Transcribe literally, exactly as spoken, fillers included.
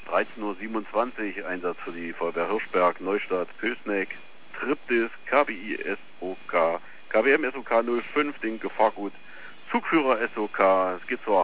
dreizehn Uhr siebenundzwanzig, Einsatz für die Feuerwehr Hirschberg, Neustadt, Pößneck, Triptis, K B I S O K, K W M S O K null fünf, den Gefahrgut, Zugführer S O K, es geht zur